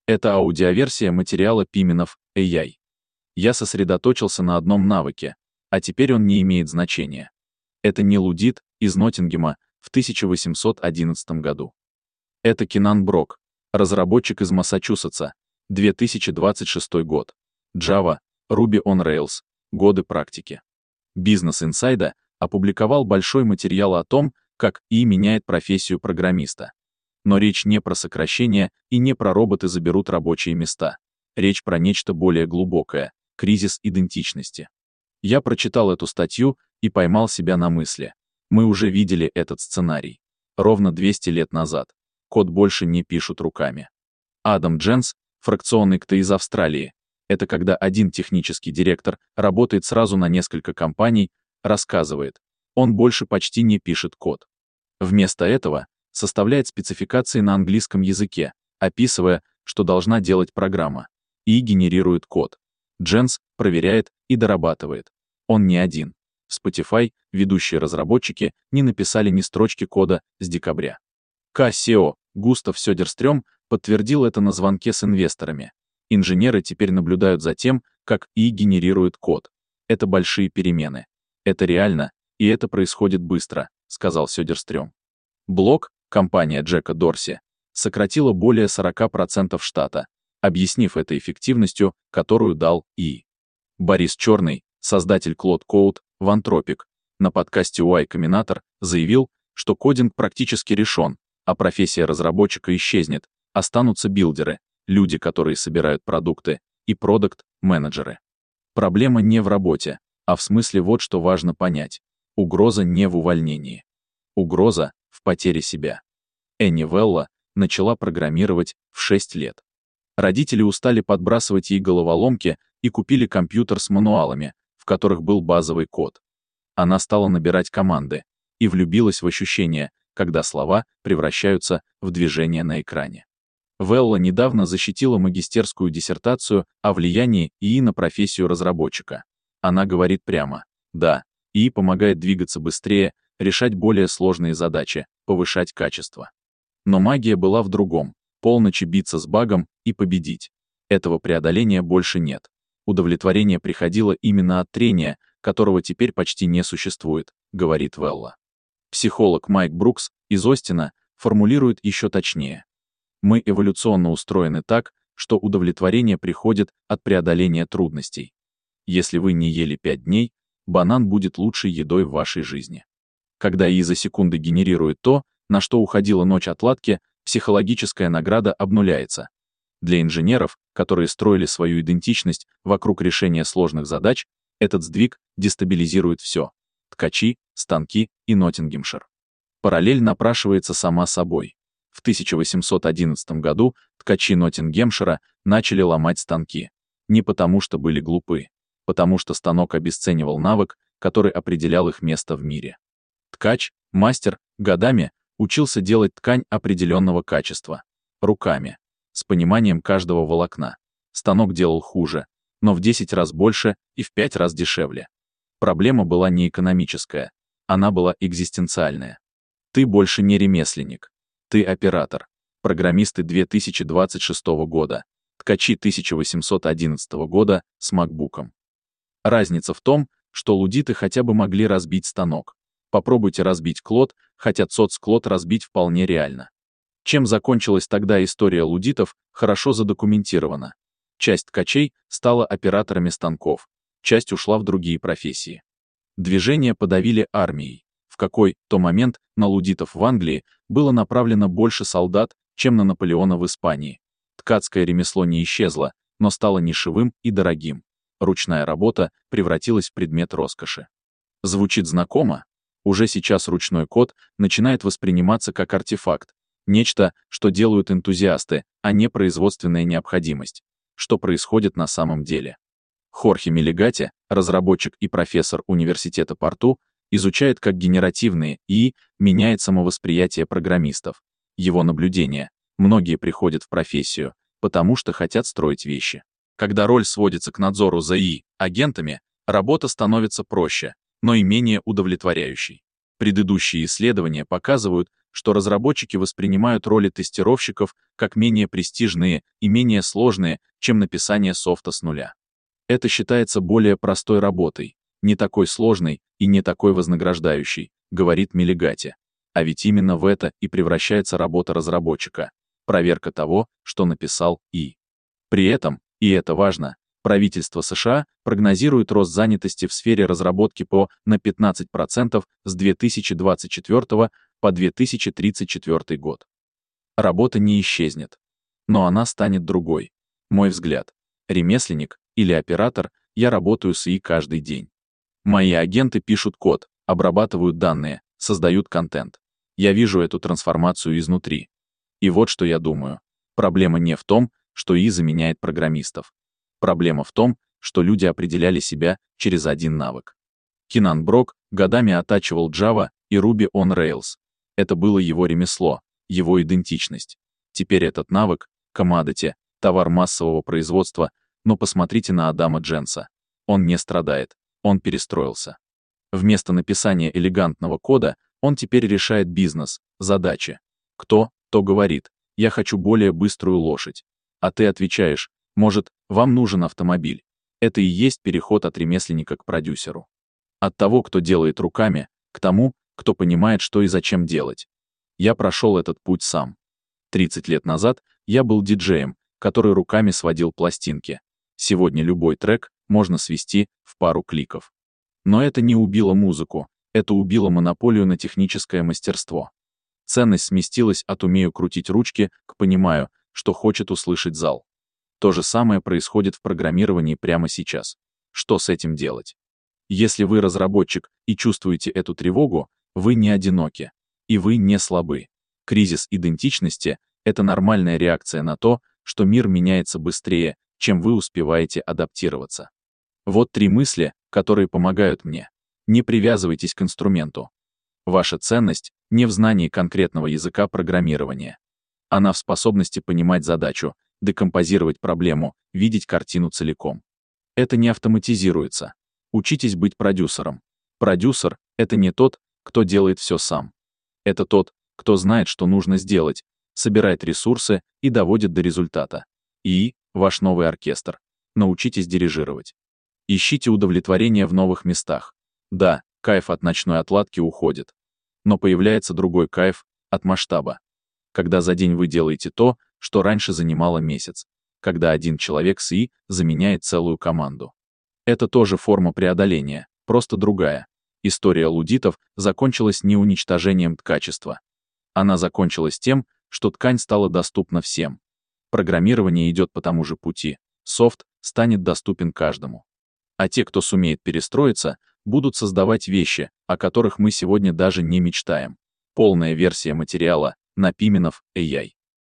Это аудиоверсия материала Пименов AI. Я сосредоточился на одном навыке, а теперь он не имеет значения. Это не Лудит из Ноттингема в 1811 году. Это Кенан Брок, разработчик из Массачусетса, 2026 год. Java, Ruby on Rails, годы практики. Business Insider опубликовал большой материал о том, как ИИ меняет профессию программиста. Но речь не про сокращение и не про роботы заберут рабочие места. Речь про нечто более глубокое — кризис идентичности. Я прочитал эту статью и поймал себя на мысли. Мы уже видели этот сценарий. Ровно 200 лет назад. Код больше не пишут руками. Адам Дженс, фракционный КТ из Австралии. Это когда один технический директор работает сразу на несколько компаний, рассказывает. Он больше почти не пишет код. Вместо этого составляет спецификации на английском языке, описывая, что должна делать программа, и генерирует код. Дженс проверяет и дорабатывает. Он не один. В Spotify ведущие разработчики не написали ни строчки кода с декабря. CEO Густав Сёдерстрём подтвердил это на звонке с инвесторами. Инженеры теперь наблюдают за тем, как ИИ генерирует код. Это большие перемены. Это реально, и это происходит быстро, сказал Сёдерстрём. Блок, компания Джека Дорси, сократила более 40% штата, объяснив это эффективностью, которую дал ИИ. Борис Черный, создатель Claude Code в Anthropic, на подкасте Y Combinator заявил, что кодинг практически решен, а профессия разработчика исчезнет, останутся билдеры, люди, которые собирают продукты, и продакт-менеджеры. Проблема не в работе, а в смысле вот что важно понять. Угроза не в увольнении. Угроза в потере себя. Энни Велла начала программировать в 6 лет. Родители устали подбрасывать ей головоломки и купили компьютер с мануалами, в которых был базовый код. Она стала набирать команды и влюбилась в ощущение, когда слова превращаются в движения на экране. Велла недавно защитила магистерскую диссертацию о влиянии ИИ на профессию разработчика. Она говорит прямо: да, ИИ помогает двигаться быстрее, решать более сложные задачи, повышать качество. Но магия была в другом — полночи биться с багом и победить. Этого преодоления больше нет. Удовлетворение приходило именно от трения, которого теперь почти не существует, говорит Велла. Психолог Майк Брукс из Остина формулирует еще точнее. Мы эволюционно устроены так, что удовлетворение приходит от преодоления трудностей. Если вы не ели 5 дней, банан будет лучшей едой в вашей жизни. Когда ИИ за секунды генерирует то, на что уходила ночь отладки, психологическая награда обнуляется. Для инженеров, которые строили свою идентичность вокруг решения сложных задач, этот сдвиг дестабилизирует все. Ткачи, станки и Ноттингемшир. Параллель напрашивается сама собой. В 1811 году ткачи Ноттингемшира начали ломать станки. Не потому что были глупы, потому что станок обесценивал навык, который определял их место в мире. Ткач, мастер, годами учился делать ткань определенного качества. Руками. С пониманием каждого волокна. Станок делал хуже, но в 10 раз больше и в 5 раз дешевле. Проблема была не экономическая, она была экзистенциальная. Ты больше не ремесленник. Ты оператор. Программисты 2026 года. Ткачи 1811 года с макбуком. Разница в том, что лудиты хотя бы могли разбить станок. Попробуйте разбить Claude, хотя соцклод разбить вполне реально. Чем закончилась тогда история лудитов, хорошо задокументирована. Часть ткачей стала операторами станков, часть ушла в другие профессии. Движение подавили армией. В какой-то момент на лудитов в Англии было направлено больше солдат, чем на Наполеона в Испании. Ткацкое ремесло не исчезло, но стало нишевым и дорогим. Ручная работа превратилась в предмет роскоши. Звучит знакомо? Уже сейчас ручной код начинает восприниматься как артефакт, нечто, что делают энтузиасты, а не производственная необходимость. Что происходит на самом деле? Хорхе Мелигати, разработчик и профессор университета Порту, изучает, как генеративные ИИ меняет самовосприятие программистов. Его наблюдение: многие приходят в профессию, потому что хотят строить вещи. Когда роль сводится к надзору за ИИ-агентами, работа становится проще, но и менее удовлетворяющей. Предыдущие исследования показывают, что разработчики воспринимают роли тестировщиков как менее престижные и менее сложные, чем написание софта с нуля. Это считается более простой работой, не такой сложной и не такой вознаграждающей, говорит Милигати. А ведь именно в это и превращается работа разработчика – проверка того, что написал и. При этом, и это важно, правительство США прогнозирует рост занятости в сфере разработки на 15% с 2024 по 2034 год. Работа не исчезнет, но она станет другой. Мой взгляд. Ремесленник или оператор, я работаю с ИИ каждый день. Мои агенты пишут код, обрабатывают данные, создают контент. Я вижу эту трансформацию изнутри. И вот что я думаю. Проблема не в том, что ИИ заменяет программистов. Проблема в том, что люди определяли себя через один навык. Кинан Брок годами оттачивал Java и Ruby on Rails. Это было его ремесло, его идентичность. Теперь этот навык — commodity, товар массового производства, но посмотрите на Адама Дженса. Он не страдает, он перестроился. Вместо написания элегантного кода он теперь решает бизнес, задачи. Кто, то говорит, я хочу более быструю лошадь. А ты отвечаешь, может, вам нужен автомобиль. Это и есть переход от ремесленника к продюсеру. От того, кто делает руками, к тому, кто понимает, что и зачем делать. Я прошел этот путь сам. 30 лет назад я был диджеем, который руками сводил пластинки. Сегодня любой трек можно свести в пару кликов. Но это не убило музыку, это убило монополию на техническое мастерство. Ценность сместилась от «умею крутить ручки» к «понимаю, что хочет услышать зал». То же самое происходит в программировании прямо сейчас. Что с этим делать? Если вы разработчик и чувствуете эту тревогу, вы не одиноки, и вы не слабы. Кризис идентичности — это нормальная реакция на то, что мир меняется быстрее, чем вы успеваете адаптироваться. Вот 3 мысли, которые помогают мне. Не привязывайтесь к инструменту. Ваша ценность не в знании конкретного языка программирования. Она в способности понимать задачу, декомпозировать проблему, видеть картину целиком. Это не автоматизируется. Учитесь быть продюсером. Продюсер — это не тот, кто делает все сам. Это тот, кто знает, что нужно сделать, собирает ресурсы и доводит до результата. И ваш новый оркестр. Научитесь дирижировать. Ищите удовлетворение в новых местах. Да, кайф от ночной отладки уходит. Но появляется другой кайф от масштаба. Когда за день вы делаете то, что раньше занимало месяц. Когда один человек с ИИ заменяет целую команду. Это тоже форма преодоления, просто другая. История луддитов закончилась не уничтожением ткачества. Она закончилась тем, что ткань стала доступна всем. Программирование идет по тому же пути. Софт станет доступен каждому. А те, кто сумеет перестроиться, будут создавать вещи, о которых мы сегодня даже не мечтаем. Полная версия материала на Piminov AI.